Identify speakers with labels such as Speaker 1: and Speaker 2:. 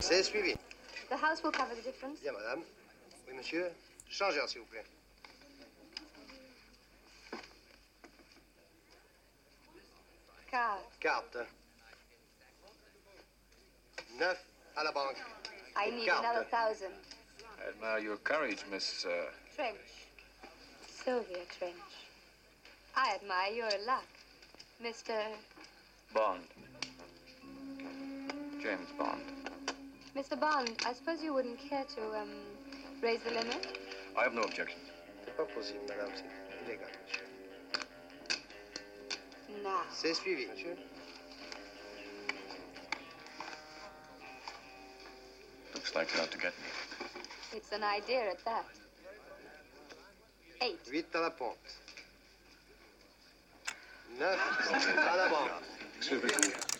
Speaker 1: C'est suivi.
Speaker 2: The house will cover the difference.
Speaker 1: Bien, madame. Oui, monsieur. Changeur, s'il vous plaît. Carte. 9 à la banque.
Speaker 2: I need
Speaker 1: Carte.
Speaker 2: another 1,000.
Speaker 3: I admire your courage, Miss...
Speaker 2: Trench. Sylvia Trench. I admire your luck, Mr.
Speaker 3: Bond. James Bond.
Speaker 2: Mr. Bond, I suppose you wouldn't care to, raise the limit?
Speaker 3: I have no objection.
Speaker 1: C'est pas possible, madame. C'est illégal, monsieur.
Speaker 2: Now.
Speaker 1: C'est suivi, monsieur.
Speaker 3: Looks like you're out to get me.
Speaker 2: It's an idea at that. 8.
Speaker 1: 8 à la pompe. 9 à la banque.
Speaker 3: Excuse me.